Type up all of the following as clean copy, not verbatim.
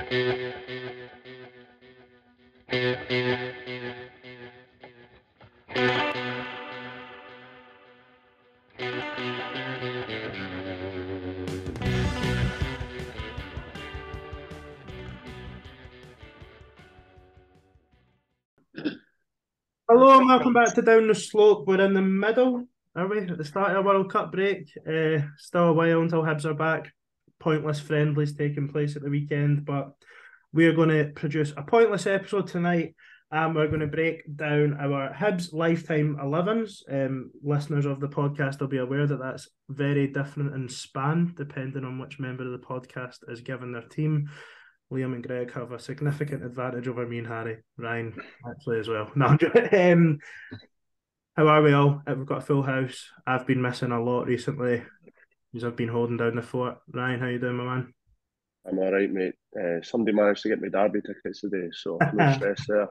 Hello and welcome back to Down the Slope. We're in the middle, are we? At the start of a World Cup break. Still a while until Hibs are back. Pointless friendlies taking place at the weekend, but we are going to produce a pointless episode tonight, and we're going to break down our Hibs lifetime 11s. Listeners of the podcast will be aware that that's very different in span, depending on which member of the podcast is given their team. Liam and Greg have a significant advantage over me and Harry. Ryan, actually, as well. No, how are we all? We've got a full house. I've been missing a lot recently because I've been holding down the fort. Ryan, how you doing, my man? I'm all right, mate. Somebody managed to get me Derby tickets today, so no stress there.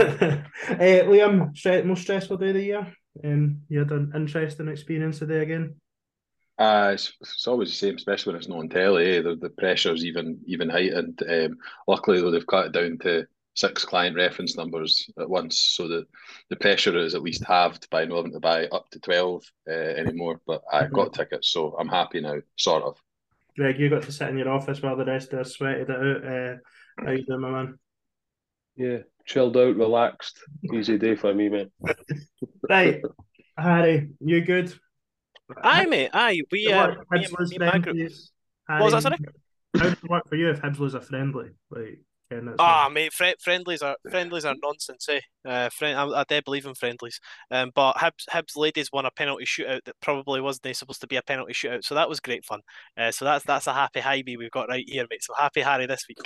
Liam, most stressful day of the year? You had an interesting experience today again? It's always the same, especially when it's not on telly. The pressure's even heightened. Luckily, though, they've cut it down to 6 client reference numbers at once, so that the pressure is at least halved by not having to buy up to 12 anymore. But I've got tickets, so I'm happy now, sort of. Greg, you got to sit in your office while the rest of us sweated it out. How you doing, my man? Yeah, chilled out, relaxed, easy day for me, mate. Right, Harry, you good? Aye, mate. Aye, me and my group. What was that, sorry? How does it work for you if Hibs lose a friendly? Mate, friendlies are nonsense, eh? I do believe in friendlies. But Hibs ladies won a penalty shootout that probably wasn't supposed to be a penalty shootout, so that was great fun. So that's a happy high we've got right here, mate. So happy Harry this week.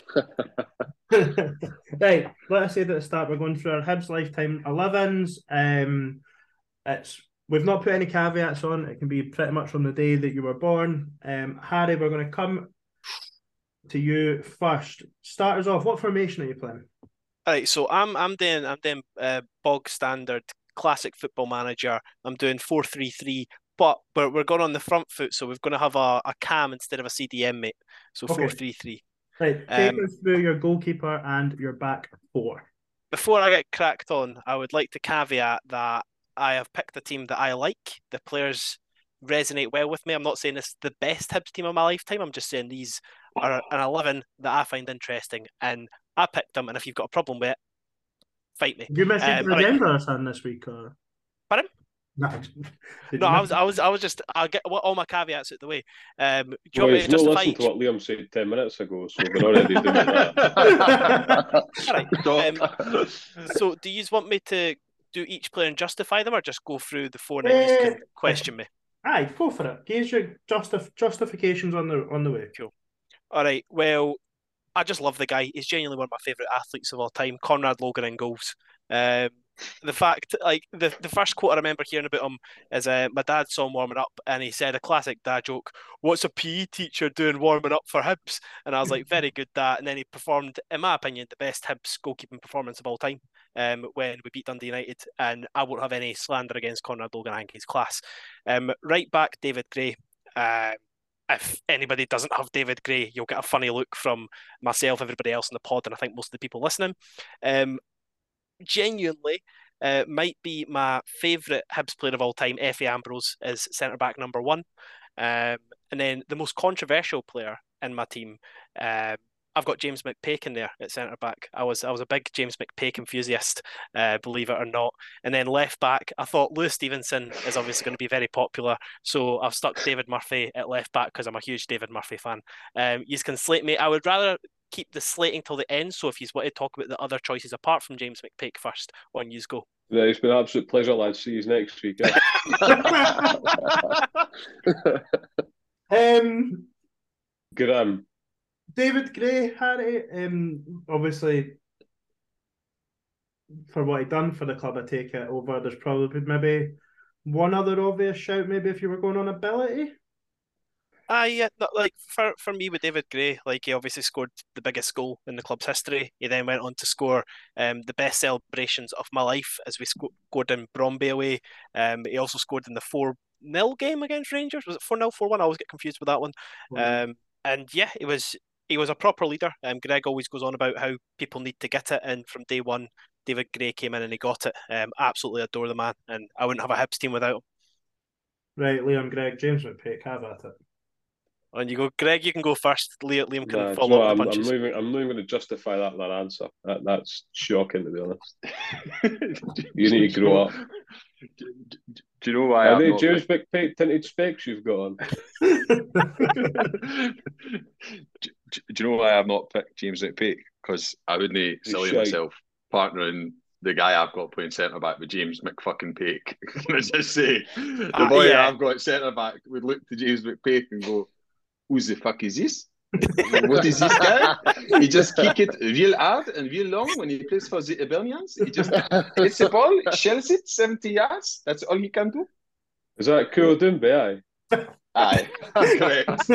Right, let us say at the start we're going through our Hibs lifetime 11s. We've not put any caveats on. It can be pretty much from the day that you were born. Harry, we're going to come to you first. Start us off. What formation are you playing? All right, so I'm doing bog standard classic Football Manager. I'm doing 4-3-3, but we're going on the front foot, so we're going to have a cam instead of a CDM, mate. So Okay. 4-3-3. Right, take us through your goalkeeper and your back four. Before I get cracked on, I would like to caveat that I have picked a team that I like. The players resonate well with me. I'm not saying it's the best Hibs team of my lifetime. I'm just saying these are an 11 that I find interesting, and I picked them. And if you've got a problem with it, fight me. Did you mention the agenda or something this week? Or? Pardon? No, I was just. I'll get all my caveats out the way. Do you Well, want me he's to not justify listened each? to what Liam said 10 minutes ago, so we're already doing that. All right. So, do you want me to do each player and justify them, or just go through the four and then you can question me? Aye, go for it. Give your justifications on the way. Cool. All right. Well, I just love the guy. He's genuinely one of my favourite athletes of all time. Conrad Logan in goals. The fact, like the first quote I remember hearing about him is my dad saw him warming up, and he said a classic dad joke: "What's a PE teacher doing warming up for Hibs?" And I was like, "Very good, Dad." And then he performed, in my opinion, the best Hibs goalkeeping performance of all time. When we beat Dundee United, and I won't have any slander against Conrad Logan. I think he's class. Right back, David Gray. If anybody doesn't have David Gray, you'll get a funny look from myself, everybody else in the pod, and I think most of the people listening. Genuinely, might be my favourite Hibs player of all time. Efe Ambrose is centre back number one, and then the most controversial player in my team. I've got James McPake in there at centre back. I was a big James McPake enthusiast, believe it or not. And then left back, I thought Lewis Stevenson is obviously going to be very popular, so I've stuck David Murphy at left back because I'm a huge David Murphy fan. You can slate me. I would rather keep the slating till the end. So if you want to talk about the other choices apart from James McPake first, on you go. Yeah, it's been an absolute pleasure, lads. See you next week. Graham. David Gray, Harry, obviously for what he done for the club, I take it over. There's probably maybe one other obvious shout, maybe if you were going on ability. Yeah, like for me with David Gray, like he obviously scored the biggest goal in the club's history. He then went on to score the best celebrations of my life as we scored in Bromby away. He also scored in the 4-0 game against Rangers. Was it 4-0, 4-1? I always get confused with that one. And yeah, it was he was a proper leader. Greg always goes on about how people need to get it, and from day one, David Gray came in and he got it. Absolutely adore the man, and I wouldn't have a Hibs team without him. Right, Liam, Greg, James McPake, have at it. And you go, Greg, you can go first. Liam can Nah, follow up I'm the not punches. even going to justify that answer. That's shocking, to be honest. You need to grow up. Do you know why Are I'm they not James McPake tinted specs you've got on? do you know why I've not picked James McPake? Because I wouldn't silly shite. myself partnering the guy I've got playing centre back with James McFucking Pake. Let's just say the boy yeah. I've got centre back would look to James McPake and go, "Who the fuck is this? What is this guy? He just kick it real hard and real long when he plays for the Hibernians. He just hits the ball, shells it 70 yards. That's all he can do." Is that Cool Doombe? Aye, correct.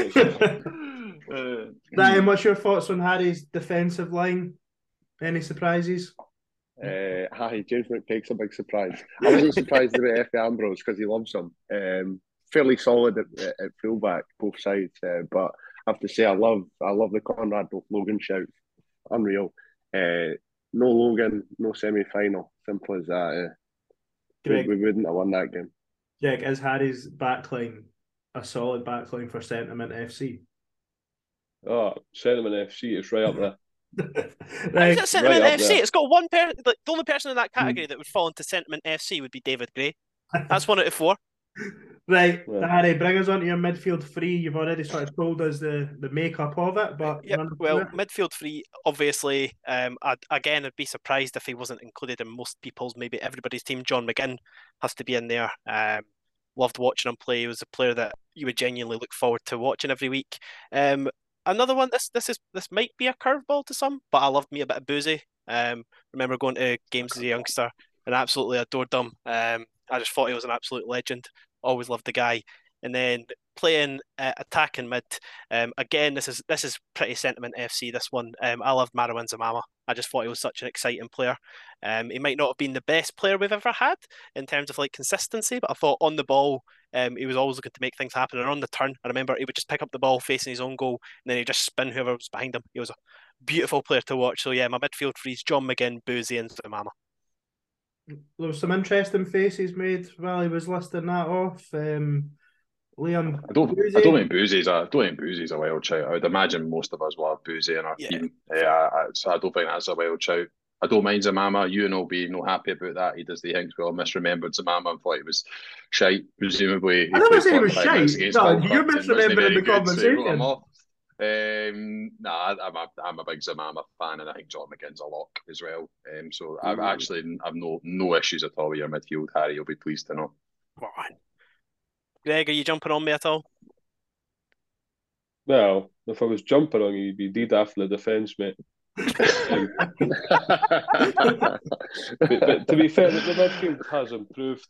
Ryan, what's your thoughts on Harry's defensive line? Any surprises? Hi, James McPake's a big surprise. I wasn't surprised about Efe Ambrose because he loves him. Fairly solid at fullback, both sides. But I have to say, I love the Conrad Logan shout. Unreal. No Logan, no semi-final. Simple as that. Greg, we wouldn't have won that game. Greg, is Harry's backline a solid backline for Sentiment FC? Oh, Sentiment FC is right up there. Right. Is it Sentiment right FC? It's got one person. Like, the only person in that category that would fall into Sentiment FC would be David Gray. That's 1 out of 4. Right, Yeah. Harry, bring us on to your midfield three. You've already sort of told us the makeup of it, but well, midfield three, obviously. I'd be surprised if he wasn't included in most people's, maybe everybody's team. John McGinn has to be in there. Loved watching him play. He was a player that you would genuinely look forward to watching every week. Another one. This might be a curveball to some, but I loved me a bit of Boozy. Remember going to games as a youngster and absolutely adored him. I just thought he was an absolute legend. Always loved the guy. And then playing attacking mid. Again, this is pretty Sentiment FC. This one, I loved Marouane Zamama. I just thought he was such an exciting player. He might not have been the best player we've ever had in terms of like consistency, but I thought on the ball, he was always looking to make things happen. And on the turn, I remember he would just pick up the ball facing his own goal, and then he'd just spin whoever was behind him. He was a beautiful player to watch. So yeah, my midfield threes: John McGinn, Boozy, and Zamama. There was some interesting faces made while he was listing that off. Liam, I don't think Boozy's a wild shout. I would imagine most of us will have Boozy in our team. So I don't think that's a wild shout. I don't mind Zamama. You will be no happy about that. He does the things we all misremembered Zamama and thought he was shite. Presumably, I never said he was shite. No, you're misremembering the conversation. I'm a big Zamama fan, and I think John McGinn's a lock as well. So I've no issues at all with your midfield, Harry. You'll be pleased to know. Greg, are you jumping on me at all? Well, if I was jumping on you, you'd be dead after the defence, mate. but to be fair, the midfield has improved.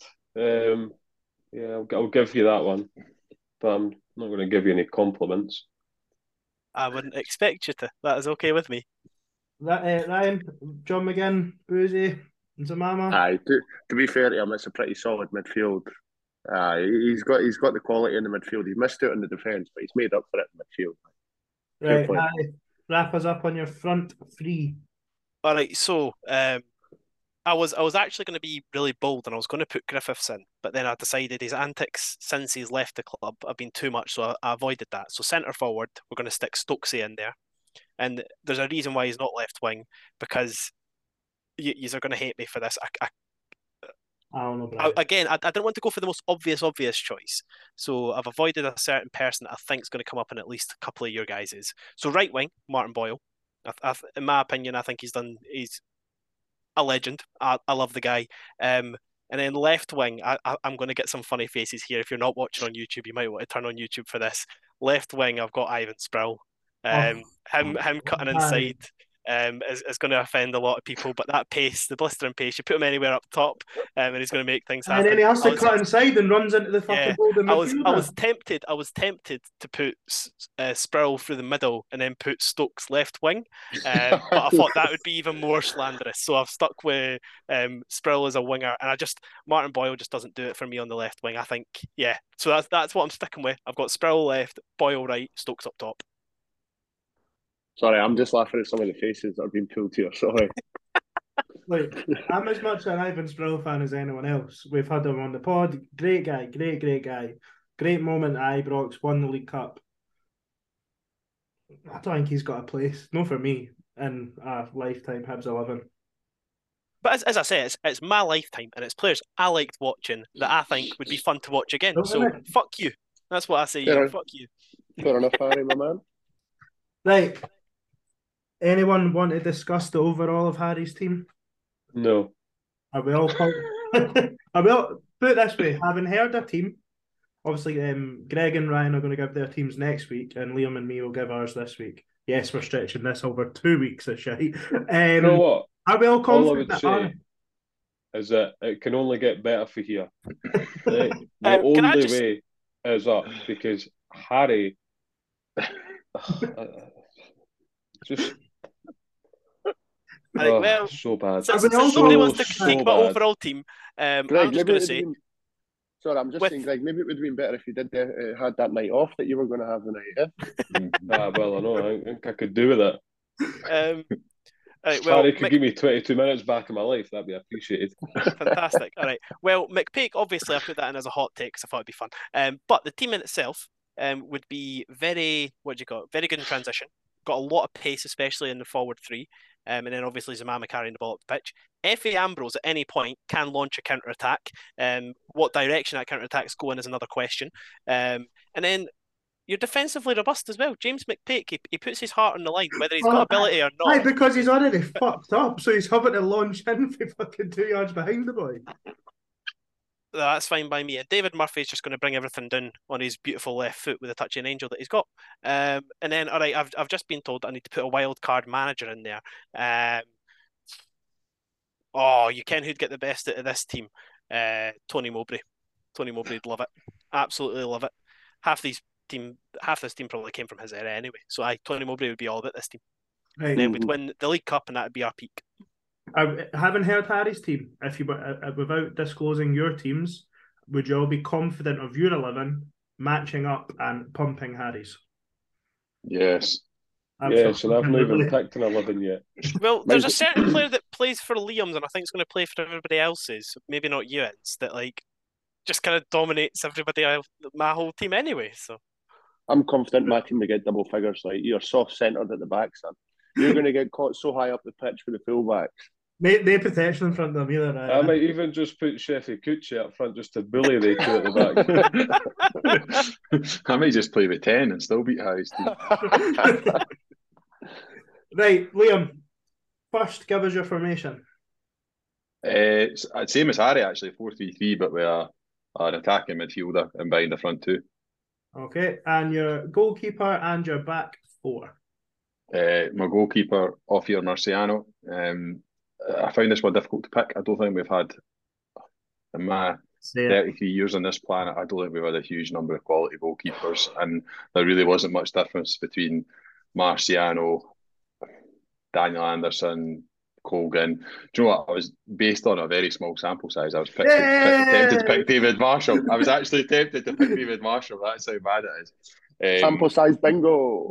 I'll give you that one, but I'm not going to give you any compliments. I wouldn't expect you to. That is okay with me. Ryan, John McGinn, Boozy, and Zamama. Aye, to be fair to him, it's a pretty solid midfield. He's got the quality in the midfield. He missed out in the defence, but he's made up for it in the midfield. Right, Harry, wrap us up on your front three. All right, so I was actually going to be really bold and I was going to put Griffiths in, but then I decided his antics since he's left the club have been too much, so I avoided that. So centre forward, we're going to stick Stokesy in there, and there's a reason why he's not left wing, because you are going to hate me for this. I don't know, Brian. Again, I didn't want to go for the most obvious choice, so I've avoided a certain person that I think is going to come up in at least a couple of your guys's. So right wing, Martin Boyle. In my opinion, I think he's a legend. I love the guy. And then left wing, I'm going to get some funny faces here. If you're not watching on YouTube, you might want to turn on YouTube for this. Left wing, I've got Ivan Sproul. Him cutting inside is going to offend a lot of people, but that pace, the blistering pace, you put him anywhere up top, and he's going to make things happen. And then he has to cut inside and runs into the fucking golden midfielder. I was tempted to put Sproul through the middle and then put Stokes left wing, but I thought that would be even more slanderous. So I've stuck with Sproul as a winger, and Martin Boyle just doesn't do it for me on the left wing. I think, yeah. So that's what I'm sticking with. I've got Sproul left, Boyle right, Stokes up top. Sorry, I'm just laughing at some of the faces that are being pulled here. Sorry. Like, I'm as much an Ivan Sproul fan as anyone else. We've had him on the pod. Great guy, great guy. Great moment at Ibrox, won the League Cup. I don't think he's got a place, no for me, in a lifetime Hibs 11. But as I say, it's my lifetime, and it's players I liked watching that I think would be fun to watch again. So fuck you. That's what I say. Fuck you. Fair enough, Harry, my man. Right. Anyone want to discuss the overall of Harry's team? No. Are we all are we all, put it this way, having heard our team, obviously Greg and Ryan are going to give their teams next week, and Liam and me will give ours this week. Yes, we're stretching this over 2 weeks of shite. You know what? Are we all confident all I would say is that it can only get better for here. The only way is up, because Harry just so bad. Somebody wants to critique my overall team. Greg, I'm just going to say. Sorry, I'm just saying, Greg, maybe it would have been better if you did had that night off that you were going to have the night. Well, I know. I think I could do with it. Right, Harry could give me 22 minutes back in my life. That'd be appreciated. Fantastic. All right. Well, McPake, obviously, I put that in as a hot take because I thought it'd be fun. But the team in itself would be very good in transition. Got a lot of pace, especially in the forward three. And then obviously Zamama carrying the ball up the pitch. Efe Ambrose at any point can launch a counter-attack. What direction that counter-attack is going is another question. And then you're defensively robust as well. James McPake, he puts his heart on the line, whether he's got ability or not. Right, because he's already fucked up, so he's having to launch in for fucking 2 yards behind the boy. That's fine by me. And David Murphy's just going to bring everything down on his beautiful left foot with a touching angel that he's got. And then, all right, I've just been told I need to put a wild card manager in there. You ken who'd get the best out of this team? Tony Mowbray. Tony Mowbray'd love it. Absolutely love it. Half this team probably came from his era anyway. So Tony Mowbray would be all about this team. Right. And then we'd win the League Cup, and that would be our peak. I haven't heard Harry's team. If you without disclosing your teams, would you all be confident of your 11 matching up and pumping Harry's? Yes. Yes, and I've not even picked an 11 yet. Well, there's a certain player that plays for Liam's, and I think it's going to play for everybody else's. Maybe not Ewan's, that just kind of dominates everybody else, my whole team anyway. So I'm confident my team will get double figures. Like, you're soft centred at the back, son. You're going to get caught so high up the pitch with the fullbacks. No protection in front of them either. I might even just put Sheffy Kuchi up front just to bully the two at the back. I might just play with 10 and still beat Harry's team. Right, Liam, first give us your formation. It's same as Harry, actually, 4-3-3, but with an attacking midfielder and behind the front two. Okay, and your goalkeeper and your back four. My goalkeeper, Ophir Marciano. I found this one difficult to pick. I don't think we've had, in my 33 years on this planet, I don't think we've had a huge number of quality goalkeepers, and there really wasn't much difference between Marciano, Daniel Anderson, Colgan. Do you know what? I was based on a very small sample size. I was tempted to pick David Marshall. I was actually tempted to pick David Marshall. That's how bad it is. Sample size bingo.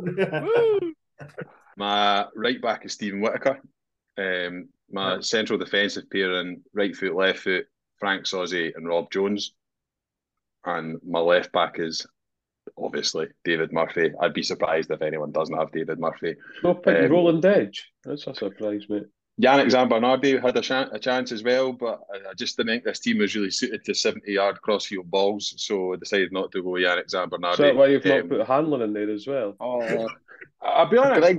My right back is Stephen Whittaker. My central defensive pairing, right foot, left foot, Frank Sozzi and Rob Jones. And my left back is obviously David Murphy. I'd be surprised if anyone doesn't have David Murphy. No picking Roland Edge. That's a surprise, mate. Yannick Zambernardi had a chance as well, but I just didn't think this team was really suited to 70-yard crossfield balls, so I decided not to go with Yannick Zambernardi. So that's why you've not put Hanlon in there as well? I'll be honest.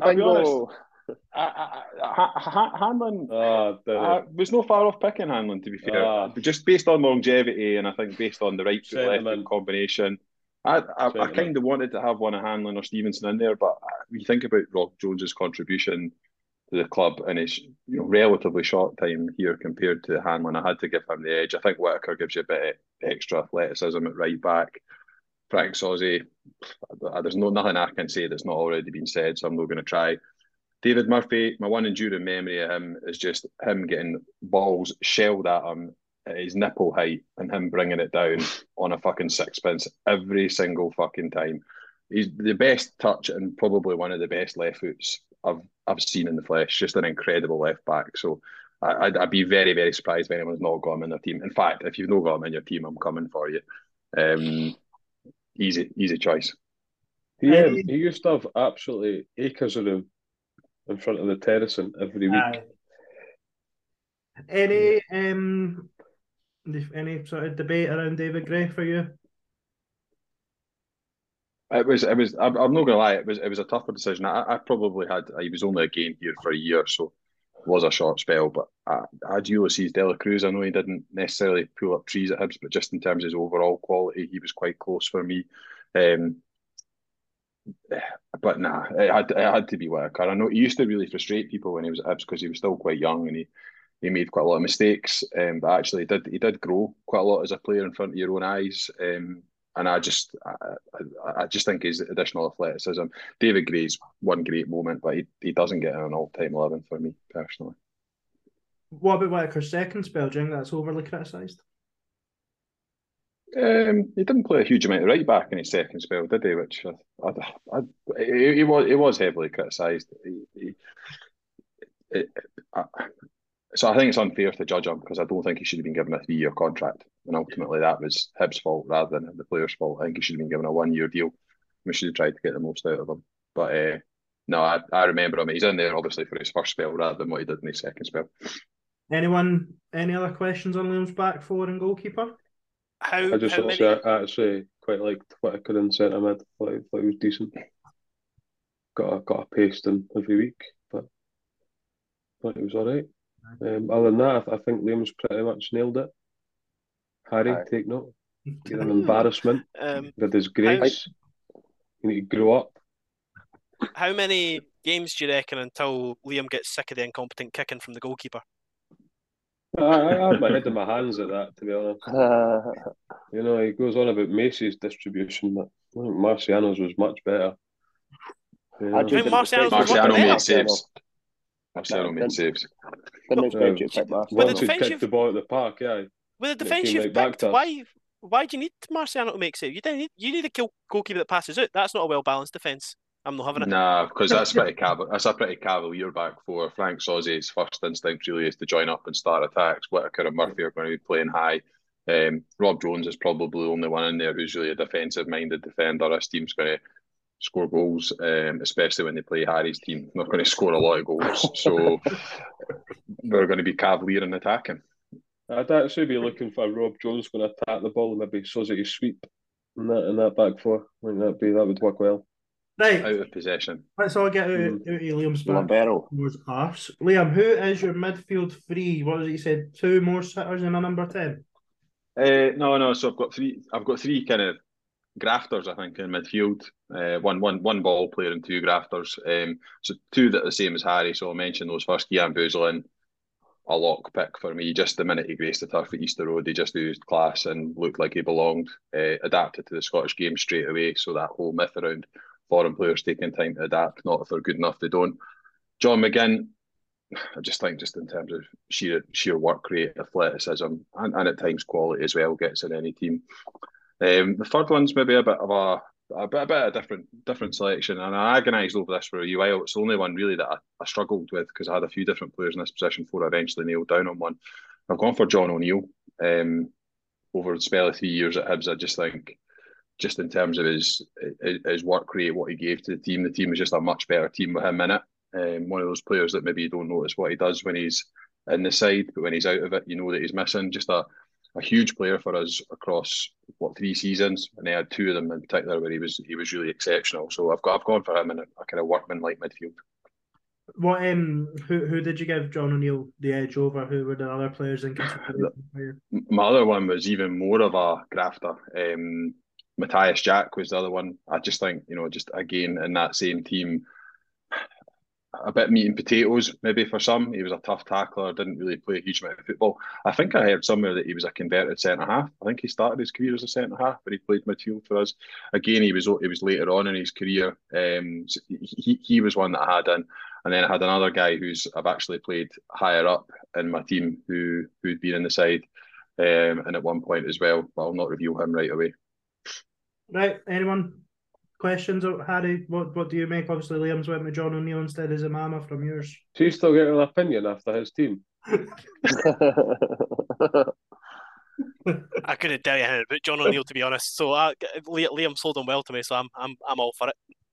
Hanlon was no far off picking Hanlon, to be fair. Just based on longevity, and I think based on the right foot left foot combination, I kind of wanted to have one of Hanlon or Stevenson in there, but when you think about Rob Jones's contribution to the club in his relatively short time here compared to Hanlon, I had to give him the edge. I think Whittaker gives you a bit of extra athleticism at right back. Frank Sozzi, there's nothing I can say that's not already been said, so I'm not going to try. David Murphy, my one enduring memory of him is just him getting balls shelled at him at his nipple height and him bringing it down on a fucking sixpence every single fucking time. He's the best touch and probably one of the best left foots I've seen in the flesh. Just an incredible left back. So I'd be very, very surprised if anyone's not got him in their team. In fact, if you've not got him in your team, I'm coming for you. Easy choice. He used to have absolutely acres of him in front of the terracing every week. Any sort of debate around David Gray for you? It was. I'm not going to lie. It was a tougher decision. I probably had. He was only a game here for a year, so it was a short spell. But I had Ulysses Dela Cruz. I know he didn't necessarily pull up trees at Hibs, but just in terms of his overall quality, he was quite close for me. But nah, it had to be Whittaker. I know he used to really frustrate people when he was at Hibs because he was still quite young and he made quite a lot of mistakes. But actually, he did grow quite a lot as a player in front of your own eyes. And I just think his additional athleticism. David Gray's one great moment, but he doesn't get an all-time 11 for me personally. What about Whittaker's second spell? Do you think that's overly criticised? He didn't play a huge amount of right back in his second spell, did he? Which he was heavily criticised. So I think it's unfair to judge him because I don't think he should have been given a 3-year contract. And ultimately that was Hibs' fault rather than the player's fault. I think he should have been given a 1-year deal. We should have tried to get the most out of him. But no, I remember him. He's in there obviously for his first spell rather than what he did in his second spell. Any other questions on Liam's back four and goalkeeper? I actually quite liked Whittaker in centre mid. Thought he was decent. Got a paste in every week, but thought he was all right. Other than that, I think Liam's pretty much nailed it. Harry, take note. You're an embarrassment. With his grace, you need to grow up. How many games do you reckon until Liam gets sick of the incompetent kicking from the goalkeeper? I have my head in my hands at that, to be honest. He goes on about Macy's distribution, but I think Marciano's was much better. I think Marciano made saves. Marciano made saves. Didn't expect you to pick Marciano. Once he kicked the ball at the park, yeah. With the defence you've picked, why do you need Marciano to make saves? You need a goalkeeper that passes out. That's not a well-balanced defence. I'm not having it. Nah, because that's a pretty cavalier back four. Frank Sauze's first instinct really is to join up and start attacks. Whittaker and Murphy are going to be playing high. Rob Jones is probably the only one in there who's really a defensive-minded defender. This team's going to score goals, especially when they play Harry's team. They're going to score a lot of goals, so we're going to be cavalier in attacking. I'd actually be looking for Rob Jones going to attack the ball and maybe Sauze sweep in that back four. I think that would work well. Right. Out of possession. Let's all get out of Liam's back. Liam, who is your midfield three? What was it you said? 2 more sitters and a number 10? No. So I've got three kind of grafters, I think, in midfield. One ball player and 2 grafters. So 2 that are the same as Harry. So I'll mention those first. Jan Bouzlin, a lock pick for me. Just the minute he graced the turf at Easter Road, he just oozed class and looked like he belonged. Adapted to the Scottish game straight away. So that whole myth around foreign players taking time to adapt, not if they're good enough, they don't. John McGinn, I just think just in terms of sheer work rate, athleticism, and at times quality as well, gets in any team. The third one's maybe a bit of a different selection, and I agonised over this for a while. It's the only one really that I struggled with because I had a few different players in this position before I eventually nailed down on one. I've gone for John O'Neill. Over the spell of 3 years at Hibs, I just think, just in terms of his work rate, what he gave to the team was just a much better team with him in it. One of those players that maybe you don't notice what he does when he's in the side, but when he's out of it, you know that he's missing. Just a huge player for us across 3 seasons, and he had 2 of them in particular where he was really exceptional. So I've gone for him in a kind of workman-like midfield. What who did you give John O'Neill the edge over? Who were the other players in consideration? My other one was even more of a grafter. Matthias Jack was the other one. I just think, just again in that same team, a bit meat and potatoes maybe for some. He was a tough tackler, didn't really play a huge amount of football. I think I heard somewhere that he was a converted centre-half. I think he started his career as a centre-half, but he played midfield for us. Again, he was later on in his career. So he was one that I had in. And then I had another guy I've actually played higher up in my team who'd been in the side and at one point as well, but I'll not reveal him right away. Right, anyone? questions, Harry? What do you make? Obviously, Liam's went with John O'Neill instead of Zamama from yours. Do you still get an opinion after his team? I couldn't tell you anything about John O'Neill, to be honest. So Liam sold him well to me, so I'm all for it.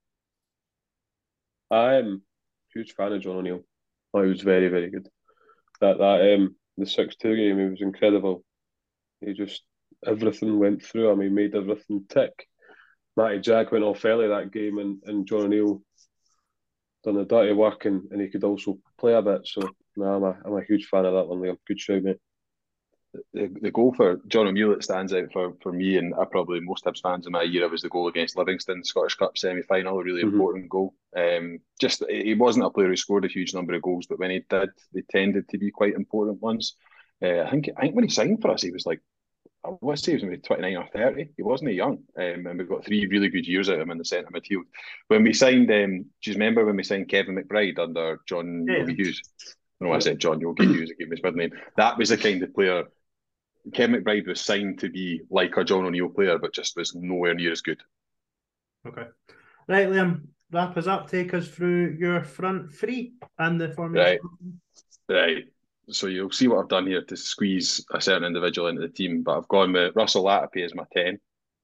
I'm a huge fan of John O'Neill. Oh, he was very, very good. That the 6-2 game, he was incredible. He just everything went through him. He made everything tick. Matty Jack went off early that game, and John O'Neill done the dirty work, and he could also play a bit. So, no, I'm a huge fan of that one, Liam. Good show, mate. The goal for John O'Neill that stands out for me, and probably most Hibs fans in my era, was the goal against Livingston, Scottish Cup semi-final, a really important goal. Just he wasn't a player who scored a huge number of goals, but when he did, they tended to be quite important ones. I think when he signed for us, he was like, I want to say he was maybe 29 or 30. He wasn't young, and we got 3 really good years out of him in the centre midfield. When we signed, do you remember when we signed Kevin McBride under John Yogi Hughes? No, I said John Yogi Hughes. I gave him his middle name. That was the kind of player. Kevin McBride was signed to be like a John O'Neill player, but just was nowhere near as good. Okay. Right, Liam, wrap us up. Take us through your front three and the formation. Right. So you'll see what I've done here to squeeze a certain individual into the team, but I've gone with Russell Latapy as my 10.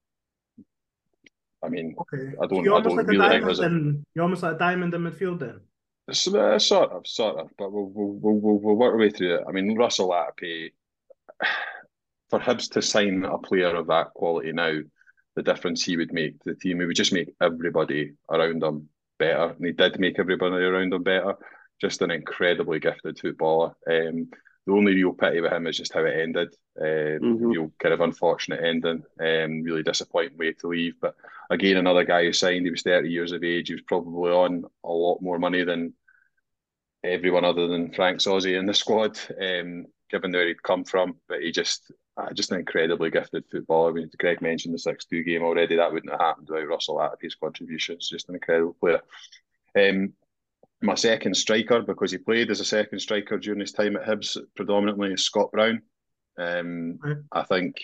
I mean, okay. I don't really think there's you're almost like a diamond in midfield then. Sort of, but we'll work our way through it. I mean, Russell Latapy, for Hibs to sign a player of that quality now, the difference he would make to the team, he would just make everybody around him better. And he did make everybody around him better. Just an incredibly gifted footballer. The only real pity with him is just how it ended. Real kind of unfortunate ending. Really disappointing way to leave. But again, another guy who signed, he was 30 years of age. He was probably on a lot more money than everyone other than Frank Sozzi in the squad, given where he'd come from. But he just an incredibly gifted footballer. I mean, Greg mentioned the 6-2 game already. That wouldn't have happened without Russell Latapy's contributions. Just an incredible player. My second striker, because he played as a second striker during his time at Hibs, predominantly, is Scott Brown. I think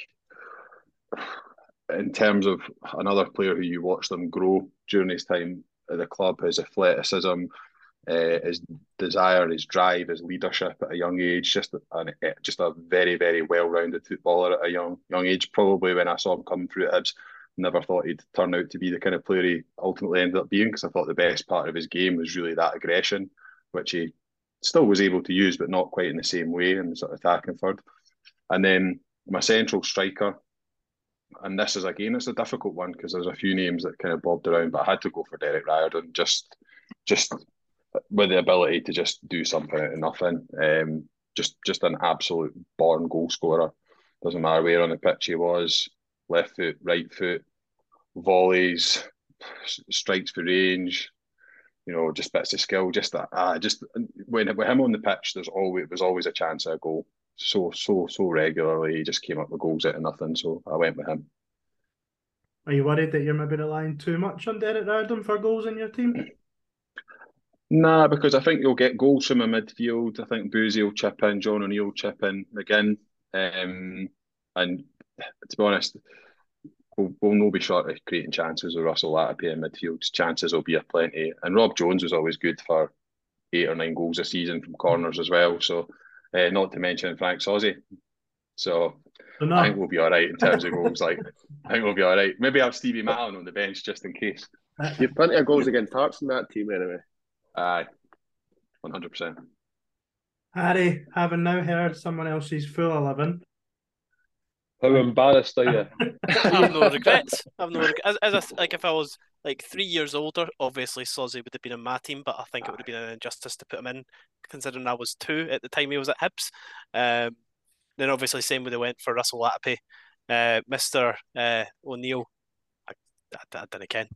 in terms of another player who you watch them grow during his time at the club, his athleticism, his desire, his drive, his leadership at a young age, just a very, very well-rounded footballer at a young age. Probably when I saw him come through at Hibs, never thought he'd turn out to be the kind of player he ultimately ended up being, because I thought the best part of his game was really that aggression, which he still was able to use, but not quite in the same way in the sort of attacking third. And then my central striker, and this is, again, it's a difficult one because there's a few names that kind of bobbed around, but I had to go for Derek Riordan, just with the ability to just do something out of nothing. Just an absolute born goal scorer. Doesn't matter where on the pitch he was, left foot, right foot, volleys, strikes for range, just bits of skill. Just when with him on the pitch, it was always a chance at a goal. So regularly, he just came up with goals out of nothing. So I went with him. Are you worried that you're maybe relying too much on Derek Riordan for goals in your team? Nah, because I think you'll get goals from a midfield. I think Boozy will chip in, John O'Neill will chip in again. And to be honest, we'll no be short of creating chances with Russell Latapy in midfield. Chances will be aplenty. And Rob Jones was always good for 8 or 9 goals a season from corners as well. So, not to mention Frank Sozzi. So, I think we'll be all right in terms of goals. I think we'll be all right. Maybe have Stevie Mallon on the bench just in case. You've plenty of goals against Hearts in that team anyway. Aye, 100%. Harry, having now heard someone else's full 11. How embarrassed are you? I have no regrets. If I was like 3 years older, obviously Sozzi would have been in my team, but I think it would have been an injustice to put him in, considering I was 2 at the time he was at Hibs. Then obviously same with the went for Russell Latapy, Mr. O'Neill. I didn't ken.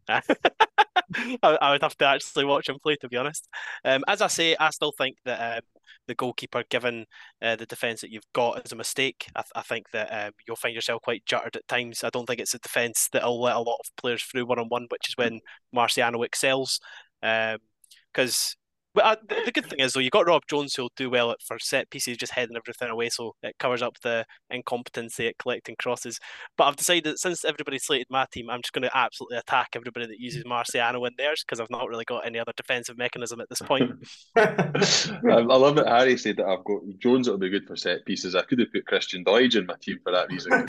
I would have to actually watch him play, to be honest. As I say, I still think that the goalkeeper, given the defence that you've got, is a mistake. I think that you'll find yourself quite juttered at times. I don't think it's a defence that'll let a lot of players through one-on-one, which is when Marciano excels. Because But the good thing is, though, you got Rob Jones who'll do well for set pieces, just heading everything away, so it covers up the incompetency at collecting crosses. But I've decided that since everybody slated my team, I'm just going to absolutely attack everybody that uses Marciano in theirs, because I've not really got any other defensive mechanism at this point. I love that Harry said that I've got Jones that'll be good for set pieces. I could have put Christian Doidge in my team for that reason.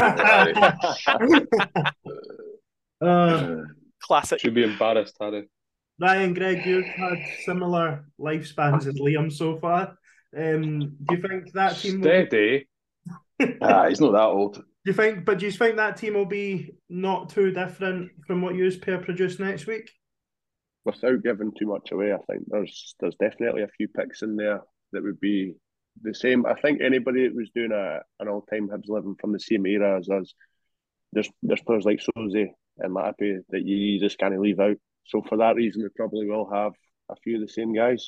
Classic. Should be embarrassed, Harry. Ryan, Greg, you've had similar lifespans as Liam so far. Do you think that team will Steady. He's not that old. do you think that team will be not too different from what you pair produce next week? Without giving too much away, I think there's definitely a few picks in there that would be the same. I think anybody that was doing an all-time Hibs 11 from the same era as us, there's players like Soze and Latapi that you just can't leave out. So for that reason, we probably will have a few of the same guys.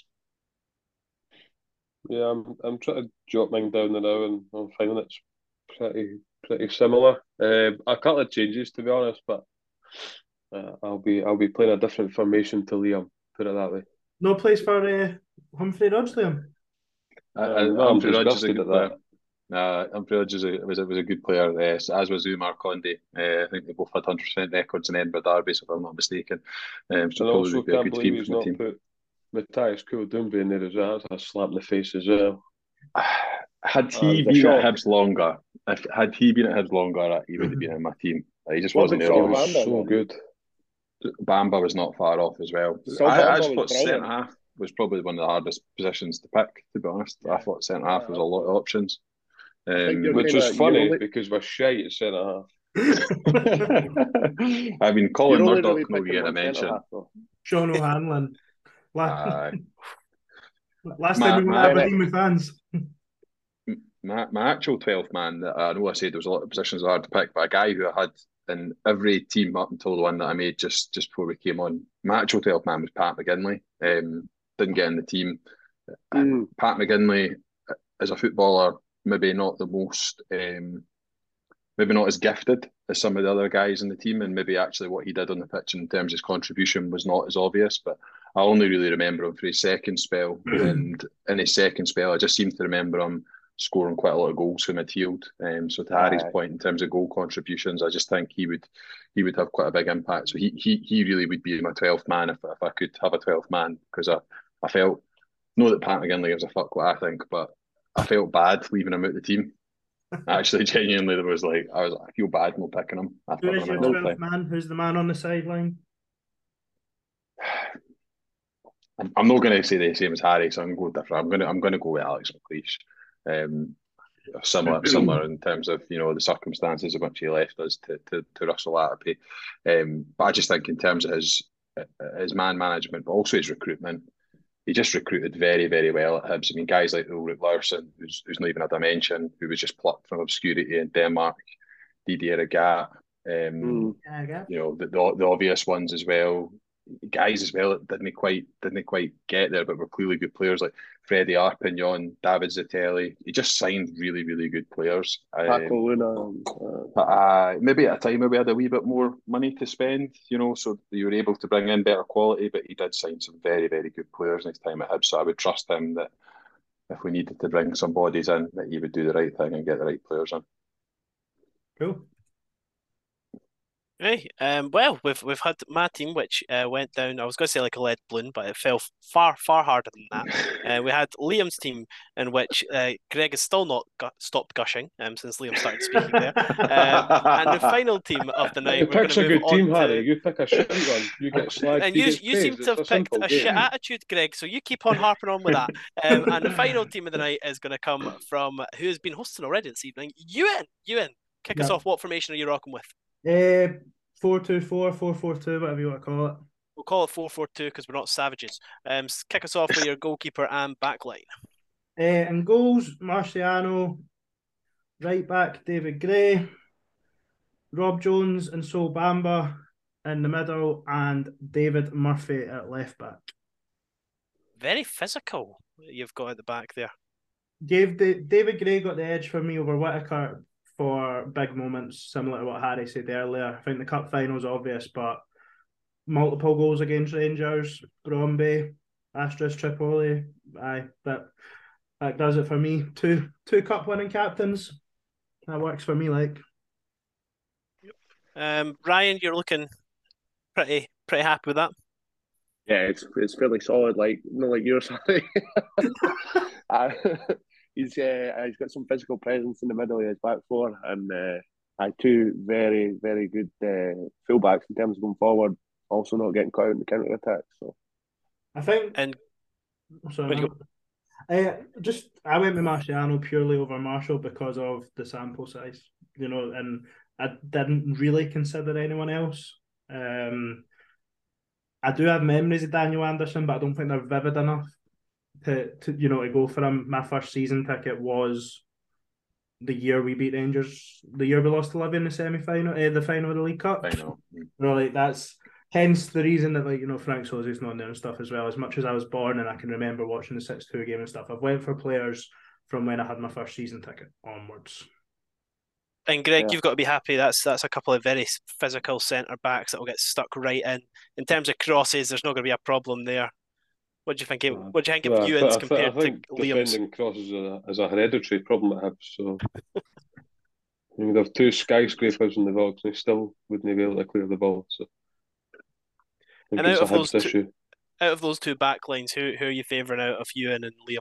Yeah, I'm trying to jot mine down now, and I'm finding it's pretty similar. A couple of changes, to be honest, but I'll be playing a different formation to Liam. Put it that way. No place for Humphrey Rudge, Liam. Humphrey Rudge is a good player. Humphrey Rudge was a good player, as was Umar Conde. I think they both had 100% records in Edinburgh Derby, if I'm not mistaken. So and also be a can't good believe team he's from the not team. put Matthias Koulibaly in there as well. That's a slap in the face as well. Had he been at Hibs longer, he would have been in my team. He just wasn't there. He was so good. Bamba was not far off as well. I just thought centre half was probably one of the hardest positions to pick, to be honest. I thought centre half was a lot of options. Which was funny because we're shite at centre half. I mean, Colin Murdoch will get a mention. Sean O'Hanlon. Last time we were Aberdeen with fans. My actual 12th man, I know I said there was a lot of positions hard to pick, but a guy who I had in every team up until the one that I made just before we came on, my actual 12th man was Pat McGinley. Didn't get in the team. Pat McGinley, as a footballer, maybe not the most, maybe not as gifted as some of the other guys in the team, and maybe actually what he did on the pitch in terms of his contribution was not as obvious, but I only really remember him for his second spell, and in his second spell I just seem to remember him scoring quite a lot of goals from midfield. So to Harry's point, in terms of goal contributions, I just think he would have quite a big impact. So he really would be my 12th man if I could have a 12th man, because I felt, not that Pat McGinley gives a fuck what I think, but I felt bad leaving him out the team. Actually, genuinely, I feel bad not picking him. Who is your 12th man? Who's the man on the sideline? I'm not going to say the same as Harry, so I'm going to go different. I'm going to go with Alex McLeish. Similar in terms of the circumstances in which he left us to Russell Latapi. But I just think in terms of his man management, but also his recruitment, he just recruited very, very well at Hibs. I mean, guys like Ulrik Larsson, who's not even a dimension, who was just plucked from obscurity in Denmark, Didier Agat, the obvious ones as well. Guys as well that didn't quite get there, but were clearly good players like Freddie Arpignon, David Zitelli. He just signed really, really good players. Paco Luna. Maybe at a time where we had a wee bit more money to spend, so you were able to bring in better quality, but he did sign some very, very good players next time at Hibs. So I would trust him that if we needed to bring some bodies in, that he would do the right thing and get the right players in. Cool. Hey, well, we've had my team, which went down. I was going to say like a lead balloon, but it fell far harder than that. We had Liam's team, in which Greg has still not stopped gushing since Liam started speaking there. And the final team of the night. You pick a good team, Harry. You pick a shit one. You get slagged. And you seem to have picked a shit attitude, Greg. So you keep on harping on with that. And the final team of the night is going to come from who has been hosting already this evening. Ewan, kick us off. What formation are you rocking with? 4-2-4, 4-4-2, whatever you want to call it. We'll call it 4-4-2 because we're not savages. Kick us off with your goalkeeper and backline. In goals, Marciano. Right back, David Gray. Rob Jones and Sol Bamba in the middle, and David Murphy at left back. Very physical you've got at the back there. David Gray got the edge for me over Whittaker for big moments, similar to what Harry said earlier. I think the cup final's obvious, but multiple goals against Rangers, Bromby, Astros Tripoli. Aye, that does it for me. Two cup winning captains. That works for me. Like, Ryan, you're looking pretty happy with that. Yeah, it's fairly solid. Like no, like yours. He's got some physical presence in the middle of his back four, and two very very good fullbacks in terms of going forward. Also not getting caught out in the counter attack. So I think. And sorry, I went with Marciano purely over Marshall because of the sample size, and I didn't really consider anyone else. I do have memories of Daniel Anderson, but I don't think they're vivid enough to go for him. My first season ticket was the year we beat Rangers, the year we lost to Livy in the semi-final, the final of the League Cup. I know. That's hence the reason that Frank Sozzi's not there and stuff as well. As much as I was born and I can remember watching the 6-2 game and stuff, I've went for players from when I had my first season ticket onwards. And Greg, you've got to be happy. That's a couple of very physical centre backs that will get stuck right in. In terms of crosses, there's not going to be a problem there. What do you think? What do you think of Ewan's compared to Liam's? Defending crosses is a hereditary problem at Hibs. So they have two skyscrapers in the box, and they still wouldn't be able to clear the ball. So and out of those two back lines, who are you favouring out of Ewan and Liam?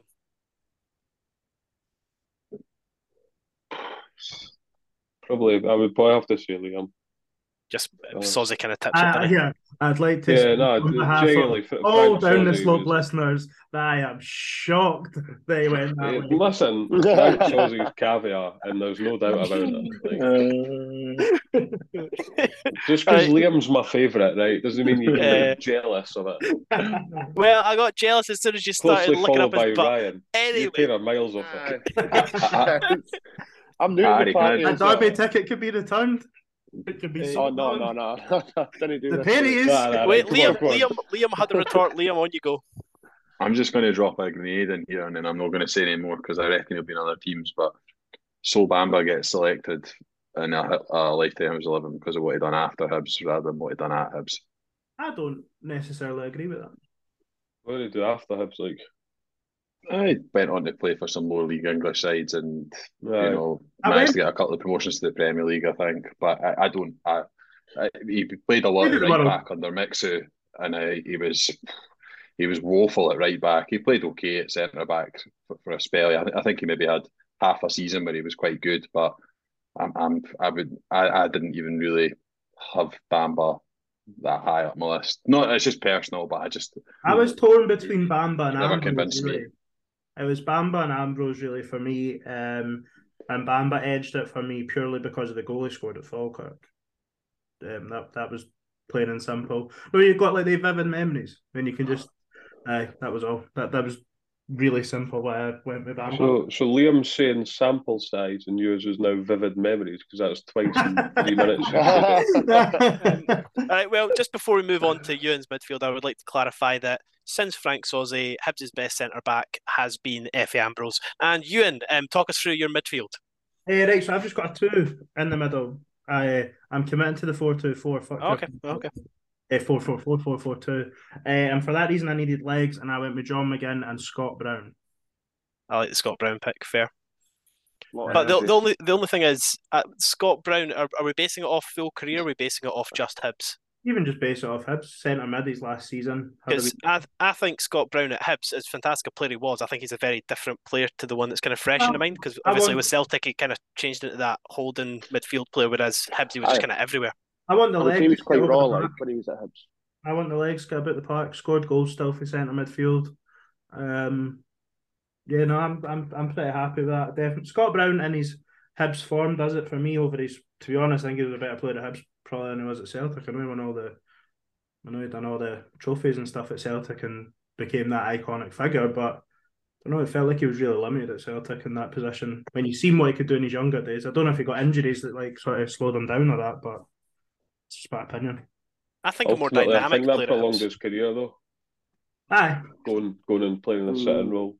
Probably, I would probably have to say Liam. Just Sozzi kind of tips it. Yeah, I'd like to. Genuinely, all down the slope, listeners. I am shocked they went that way. Listen, Frank Sozzi's caviar, and there's no doubt about it. Just because Liam's my favourite, right, doesn't mean you get jealous of it. Well, I got jealous as soon as you started looking up his butt. Ryan. Anyway, you pair of miles off it. I'm new to the party. A derby ticket could be returned. It could be no. Didn't do the this. pennies. Wait, Liam had the retort. Liam, on you go. I'm just going to drop a grenade in here, and then I'm not going to say any more because I reckon he'll be in other teams. But Sol Bamba gets selected in a lifetime Hibs 11 because of what he done after Hibs rather than what he done at Hibs. I don't necessarily agree with that. What did he do after Hibs? I went on to play for some lower league English sides and managed to get a couple of promotions to the Premier League, I think. But he played a lot of right back under Mixu, and he was woeful at right back. He played okay at centre back for a spell. I think he maybe had half a season where he was quite good, but I didn't even really have Bamba that high up my list. No, it's just personal, but I was torn between Bamba and never Ambrose. Convinced me. It was Bamba and Ambrose really for me, and Bamba edged it for me purely because of the goal he scored at Falkirk. That was plain and simple. No, you've got the vivid memories, and you can just that was all. That was really simple why I went with Bamba. So Liam's saying sample size and yours is now vivid memories because that was twice in 3 minutes. All right, well, just before we move on to Ewan's midfield, I would like to clarify that since Frank Sozzi, Hibs' best centre-back has been Efe Ambrose. And Ewan, talk us through your midfield. Right, so I've just got a 2 in the middle. I'm committing to the 4-2-4. Okay. 4-4-4-4-4-2. And for that reason, I needed legs, and I went with John McGinn and Scott Brown. I like the Scott Brown pick, fair. But the only thing is, Scott Brown, are we basing it off full career, or are we basing it off just Hibs? Even just base it off Hibs, centre mid his last season. Because I think Scott Brown at Hibs, as fantastic a player he was, I think he's a very different player to the one that's kind of fresh in the mind. Because obviously with Celtic, he kind of changed into that holding midfield player, whereas Hibs, he was just kind of everywhere. I want the legs. He was quite raw when he was at Hibs. I want the legs, get about the park, scored goals still for centre midfield. I'm pretty happy with that. Definitely. Scott Brown in his Hibs form does it for me over his. To be honest, I think he was a better player at Hibs probably than he was at Celtic. I know he done all the trophies and stuff at Celtic and became that iconic figure, but I know it felt like he was really limited at Celtic in that position. When you seen what he could do in his younger days, I don't know if he got injuries that sort of slowed him down or that, but it's just my opinion. I think a more dynamic player. I think that prolonged his career though. Aye, going and playing in the sitting role.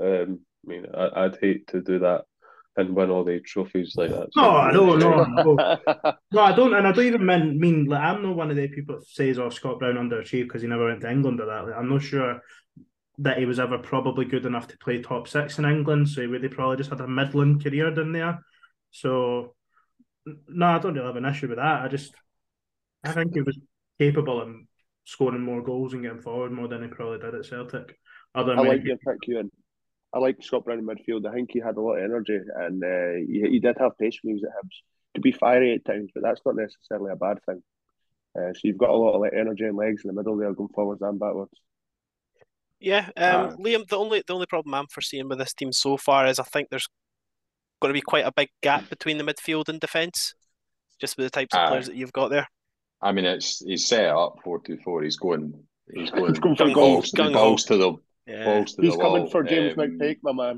I'd hate to do that and win all the trophies like that. No, I don't. No, I don't, and I don't even mean I'm not one of the people that says, "Oh, Scott Brown underachieved because he never went to England or that." I'm not sure that he was ever probably good enough to play top six in England. So he really probably just had a middling career down there. So no, I don't really have an issue with that. I think he was capable of scoring more goals and getting forward more than he probably did at Celtic. I like your pick, Ewan. I like Scott Brown in midfield. I think he had a lot of energy and he did have pace when he was at Hibs. To be fiery at times, but that's not necessarily a bad thing. So you've got a lot of energy and legs in the middle there, going forwards and backwards. Yeah, Liam. The only problem I'm foreseeing with this team so far is I think there's going to be quite a big gap between the midfield and defence, just with the types of players that you've got there. I mean, he's set up 4-2-4. He's going for goals. Balls to the He's coming wall. for James McPake, my man.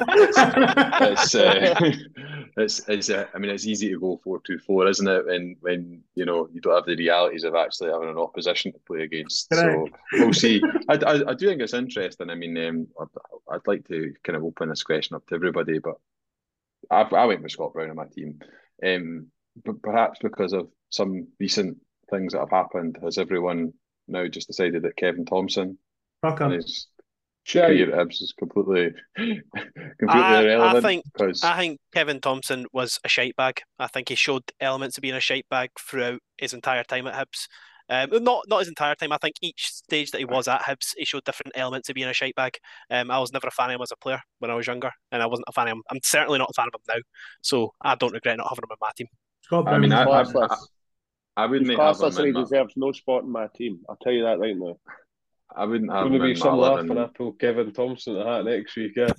I mean, it's easy to go 4-2-4, isn't it? When you don't have the realities of actually having an opposition to play against. Correct. So we'll see. I do think it's interesting. I mean, I'd like to kind of open this question up to everybody, but I went with Scott Brown on my team. But perhaps because of some recent things that have happened, has everyone now just decided that Kevin Thompson and his career at Hibs is completely irrelevant? I think Kevin Thompson was a shite bag. I think he showed elements of being a shite bag throughout his entire time at Hibs. Not his entire time. I think each stage that he was at Hibs, he showed different elements of being a shite bag. I was never a fan of him as a player when I was younger, and I wasn't a fan of him. I'm certainly not a fan of him now, so I don't regret not having him in my team. I mean, I wouldn't have him. He deserves no spot in my team. I'll tell you that right now. I wouldn't have him. Going to be some laughing I pull Kevin Thompson at that next week. Yeah.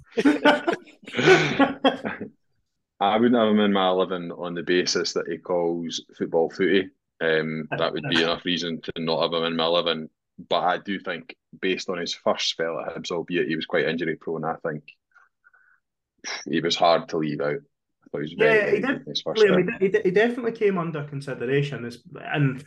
I wouldn't have him in my 11 on the basis that he calls football footy. That would be enough reason to not have him in my 11. But I do think, based on his first spell at Hibs, albeit he was quite injury prone, I think he was hard to leave out. He definitely came under consideration. And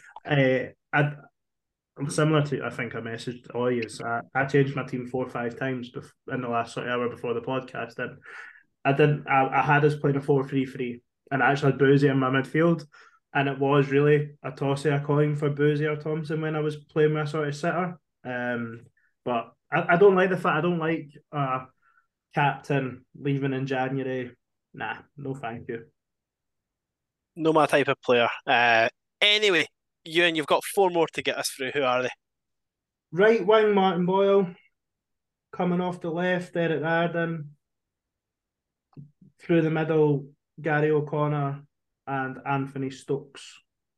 similar to, I think I messaged Oy, I changed my team 4 or 5 times in the last hour before the podcast. And I had us playing a 4-3-3 and I actually had Boozy in my midfield. And it was really a toss of a coin for Boozy or Thompson when I was playing my sort of sitter. But I don't like the fact, I don't like captain leaving in January. Nah, no thank you. No my type of player. Anyway, Ewan, you've got 4 more to get us through. Who are they? Right wing, Martin Boyle. Coming off the left, Eric Arden. Through the middle, Gary O'Connor and Anthony Stokes.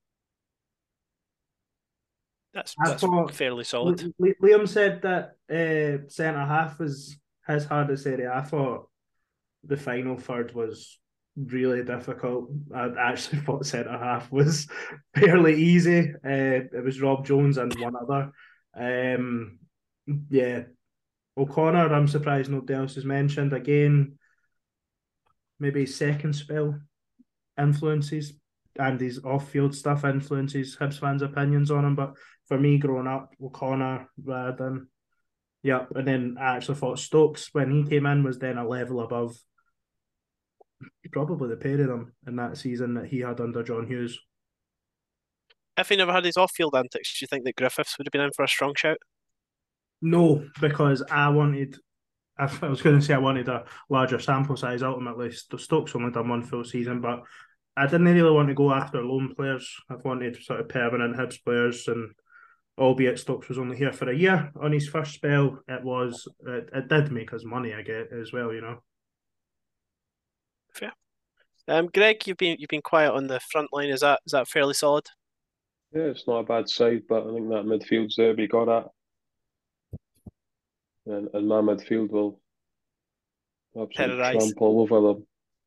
That's fairly solid. Liam said that centre-half was his hardest area. I thought the final third was really difficult. I actually thought centre-half was fairly easy. It was Rob Jones and one other. Yeah. O'Connor, I'm surprised nobody else has mentioned. Again, maybe his second spell influences and his off-field stuff influences Hibs fans' opinions on him. But for me, growing up, O'Connor rather than... Yeah, and then I actually thought Stokes, when he came in, was then a level above probably the pair of them in that season that he had under John Hughes. If he never had his off-field antics, do you think that Griffiths would have been in for a strong shout? No, because I wanted a larger sample size ultimately. Stokes only done 1 full season, but I didn't really want to go after loan players. I wanted sort of permanent Hibs players, and albeit Stokes was only here for a year on his first spell, it did make us money, I get, as well, Fair. Greg, you've been quiet on the front line. Is that fairly solid? Yeah, it's not a bad side, but I think that midfield's there to be got at. And my midfield will absolutely trample all over them.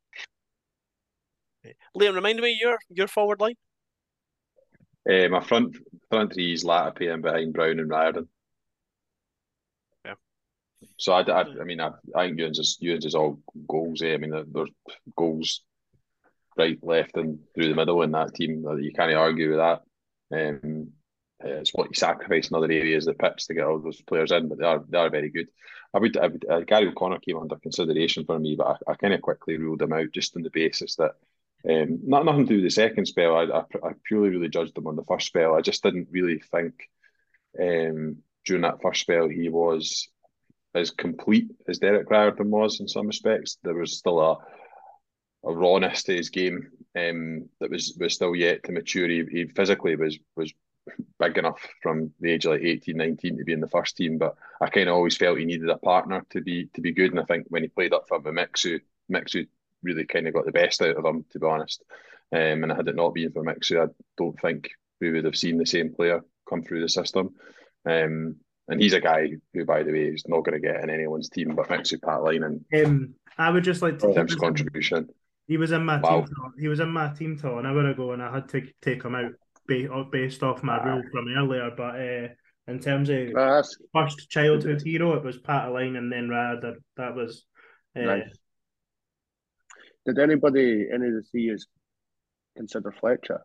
Liam, remind me your forward line. My front 3 is Latape and behind Brown and Riordan. Yeah. So I think Ewan's is all goals. I mean, there's goals right, left, and through the middle in that team. You can't argue with that. It's what you sacrifice in other areas of the pitch to get all those players in, but they are very good. Gary O'Connor came under consideration for me, but I kind of quickly ruled him out just on the basis that nothing to do with the second spell. I purely really judged him on the first spell. I just didn't really think during that first spell he was as complete as Derek Riordan was in some respects. There was still a rawness to his game that was still yet to mature. He physically was big enough from the age of like 18, 19 to be in the first team, but I kind of always felt he needed a partner to be good. And I think when he played up front with Mixu really kind of got the best out of him, to be honest. And had it not been for Mixu, I don't think we would have seen the same player come through the system. And he's a guy who, by the way, is not going to get in anyone's team but Mixu, Pat Lynn, and I would just like to his contribution. He was in my team. He was in my team till an hour ago, and I had to take him out based off my rule from earlier. But in terms of first childhood hero, it was Pat Line and then Riordan. That was nice. Did any of the Seers consider Fletcher?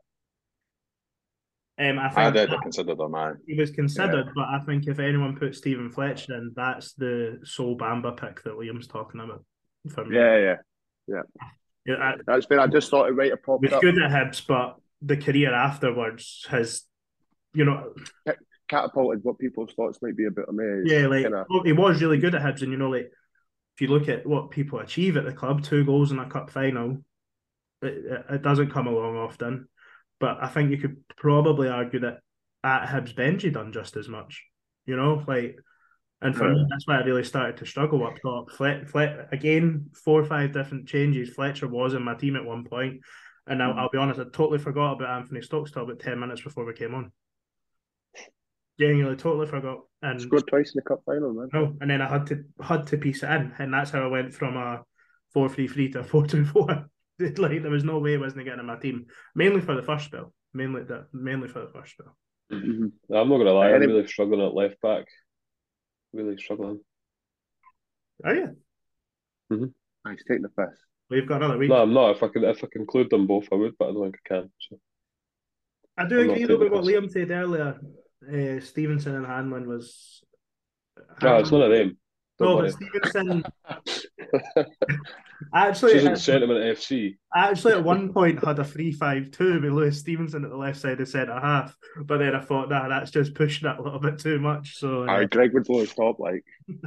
I did. I considered him, man. He was considered, but I think if anyone put Stephen Fletcher in, that's the sole Bamba pick that Liam's talking about. For me. Yeah, that's fair. I just thought it might have popped up. He was good at Hibs, but the career afterwards has, catapulted what people's thoughts might be about him. He was really good at Hibs, and if you look at what people achieve at the club, 2 goals in a cup final, it doesn't come along often. But I think you could probably argue that at Hibs bench he done just as much, and for me, that's why I really started to struggle up top. Again, 4 or 5 different changes. Fletcher was in my team at one point, and I'll be honest, I totally forgot about Anthony Stokes till about 10 minutes before we came on. Genuinely, totally forgot. And scored twice in the cup final, man. No, and then I had to piece it in, and that's how I went from a 4-3-3 to a 4-2-4. There was no way I wasn't getting in my team, mainly for the first spell. Mainly for the first spell. Mm-hmm. I'm not gonna lie, I'm really struggling at left back. Really struggling. Are you? Mm-hmm. Nice, take the piss. We've got another week. No, I'm not. If I could include them both, I would, but I don't think I can. So. I do agree though with what Liam said earlier. Stevenson and Hanlon was. No, it's none of them. But Stevenson. Actually, she's in Sentiment FC. I actually at one point had a 3-5-2 with Lewis Stevenson at the left side of centre half, but then I thought, that's just pushing it a little bit too much. So Greg would go top like.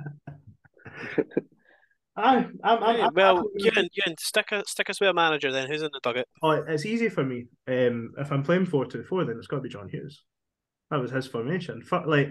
Ewan, stick us with a manager then. Who's in the dugout? Oh, it's easy for me. If I'm playing 4-2-4, then it's got to be John Hughes. That was his formation.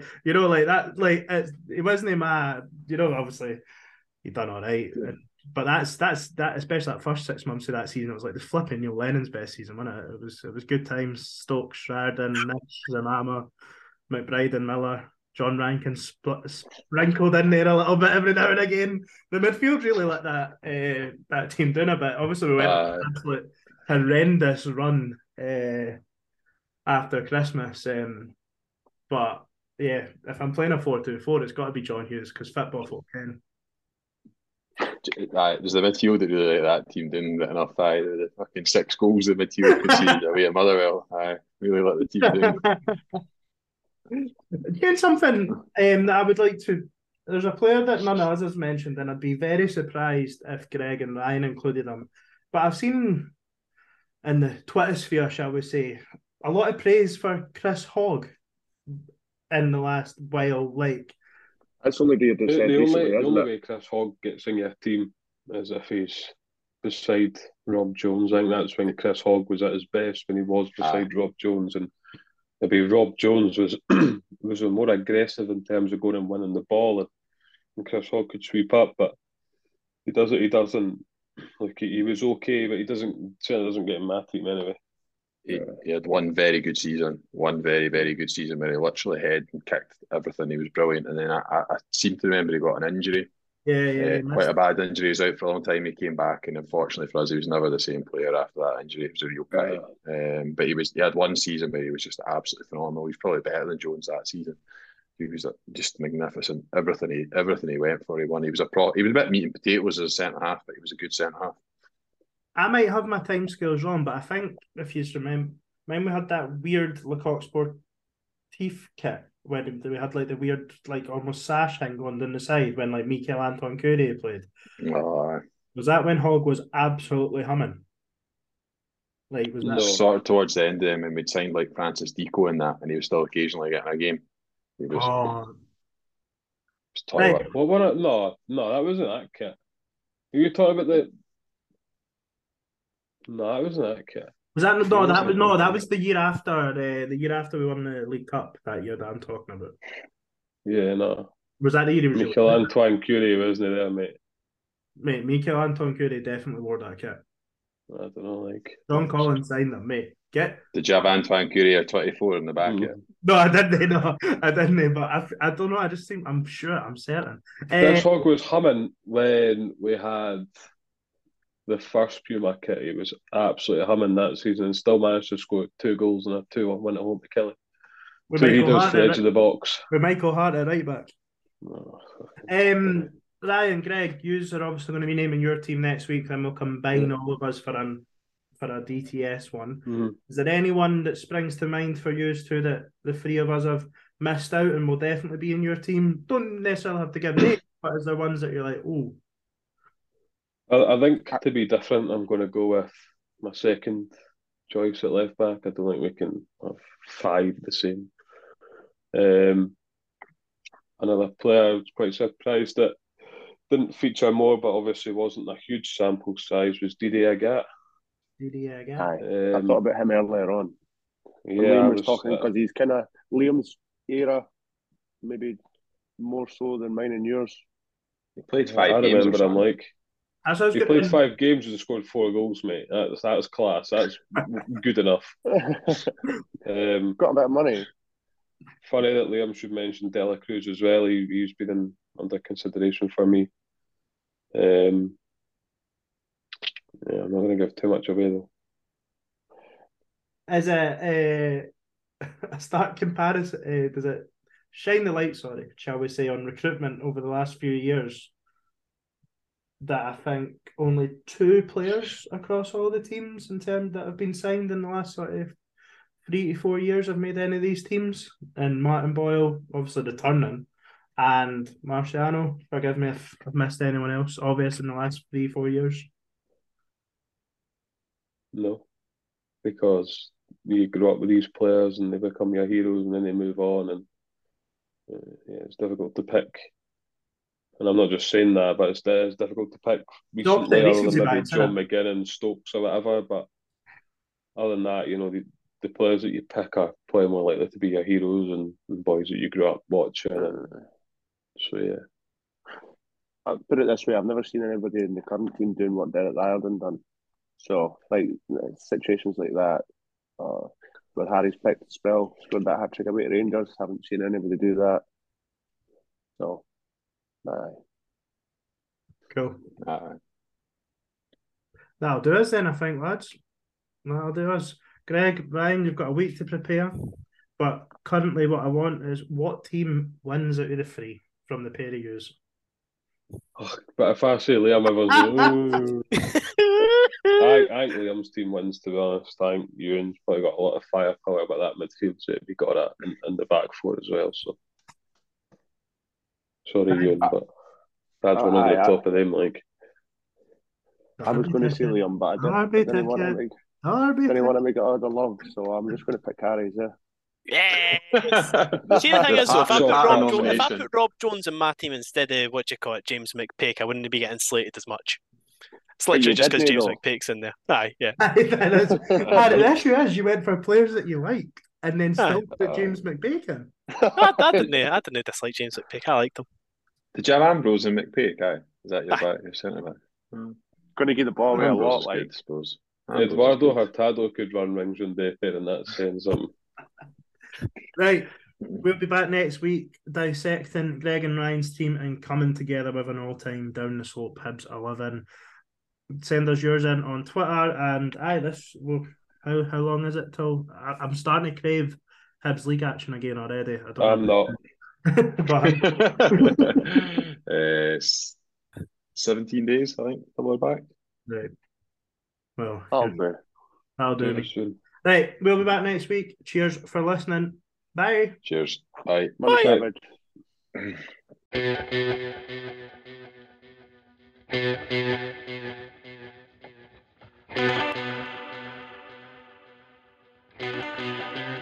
It wasn't my, obviously he done all right. Yeah. But that's especially that first 6 months of that season, it was like the flipping Neil Lennon's best season, wasn't it? It was good times. Stokes, Riordan, Nish, Zamama, McBride and Miller, John Rankin sprinkled in there a little bit every now and again. The midfield really let that team down a bit. Obviously we went on an absolute horrendous run after Christmas. But yeah, if I'm playing a 4-2-4, it's got to be John Hughes because football folk can. It was the midfield that really let that team down enough. The fucking 6 goals the midfield conceded away at Motherwell. Really let the team down. Here's something that I would like to. There's a player that none of us has mentioned, and I'd be very surprised if Greg and Ryan included him. But I've seen in the Twitter sphere, shall we say, a lot of praise for Chris Hogg in the last while. That's only the only way Chris Hogg gets in your team is if he's beside Rob Jones. I think that's when Chris Hogg was at his best, when he was beside Rob Jones, and maybe Rob Jones was more aggressive in terms of going and winning the ball, and Chris Hogg could sweep up, but he doesn't. He was okay, but certainly doesn't get in my team anyway. He had one very good season, one very, very good season where he literally head and kicked everything. He was brilliant. And then I seem to remember he got an injury. Quite a bad injury. He was out for a long time. He came back, and unfortunately for us, he was never the same player after that injury. It was a real pity. But he had one season where he was just absolutely phenomenal. He was probably better than Jones that season. He was just magnificent. Everything he went for, he won. He was a bit meat and potatoes as a centre half, but he was a good centre half. I might have my time scales wrong, but I think if you remember, when we had that weird Lecoq Sport teeth kit, when we had the weird almost sash thing going down the side when Mikel Anton Curie played. Was that when Hogg was absolutely humming? Was that sort of towards the end of him, and we'd signed Francis Dico in that, and he was still occasionally getting a game. Right. What one? No, that wasn't that kit. You talking about the? No, that wasn't that kit. Was that Yeah, that was the year after we won the League Cup that year that I'm talking about. Yeah, no. Was that the year he was Michael Antoine Curie wasn't there, mate. Mate, Michael Anton Curie definitely wore that kit. I don't know, like John Collins signed them, mate. Did you have Antoine Curie or 24 in the back yet? No, I didn't. No, I didn't. But I don't know. I just think I'm sure. I'm certain. This hog was humming when we had the first Puma kit. It was absolutely humming that season, and still managed to score 2 goals and a 2-1 win at home to Kelly. So he does the edge of the box with Michael Hart at right back. Oh, Ryan, Greg, you are obviously going to be naming your team next week, and we'll combine all of us for a DTS one. Mm-hmm. Is there anyone that springs to mind for you two that the three of us have missed out and will definitely be in your team? Don't necessarily have to give names, but is there ones that you're like, oh? I think to be different, I'm going to go with my second choice at left back. I don't think we can have 5 the same. Another player I was quite surprised that didn't feature more, but obviously wasn't a huge sample size, was Didier Agathe. I thought about him earlier on. Yeah, Liam was talking because he's kind of Liam's era, maybe more so than mine and yours. He played 5 games. I remember him like. He played 5 games and scored 4 goals, mate. That's class. That's good enough. Got a bit of money. Funny that Liam should mention Dela Cruz as well. He's been under consideration for me. I'm not going to give too much away though. As a start comparison, does it shine the light, shall we say, on recruitment over the last few years? That I think only 2 players across all the teams in terms that have been signed in the last sort of 3 to 4 years have made any of these teams. And Martin Boyle, obviously returning, and Marciano. Forgive me if I've missed anyone else, obvious in the last 3-4 years. No, because you grow up with these players and they become your heroes and then they move on, and it's difficult to pick. And I'm not just saying that, but it's difficult to pick recently, other than maybe John McGinn, Stokes or whatever. But other than that, the players that you pick are probably more likely to be your heroes and boys that you grew up watching. So yeah. I'll put it this way: I've never seen anybody in the current team doing what Derek Riordan done. So, like situations like that, where Harry's picked the spell, scored that hat trick away to Rangers. Haven't seen anybody do that. So. Cool. That'll do us then, I think, lads. That'll do us. Greg, Ryan, you've got a week to prepare. But currently what I want is what team wins out of the 3 from the pair of yous? But if I say Liam, everyone's I think Liam's team wins, to be honest. I think Ewan's probably got a lot of firepower, but that midfield, so he got that in the back 4 as well. So sorry, Ewan, but that's one over the top of them. Like, I was going to say Liam, but I didn't want to make it all the love, so I'm just going to pick Harry's. Yes. See, the thing is, though, if I put Rob Jones in my team instead of James McPake, I wouldn't be getting slated as much. It's literally just because James McPake's in there. Aye, yeah. The issue is you went for players that you like and then still put James McPake in. I didn't dislike James McPake. I liked him. Did you have Ambrose and McPake? Is that your centre back? Going to get the ball away a lot, like. I suppose. Eduardo Hurtado could run rings on Defer, and that's saying something. Right, we'll be back next week dissecting Greg and Ryan's team and coming together with an all-time down the slope Hibs 11. Send us yours in on Twitter, and how long is it till I'm starting to crave Hibs league action again already. I'm not. 17 days, I think, till we're back. Right. Well, I'll do it. Right, we'll be back next week. Cheers for listening. Bye. Cheers. Bye. Bye. Bye.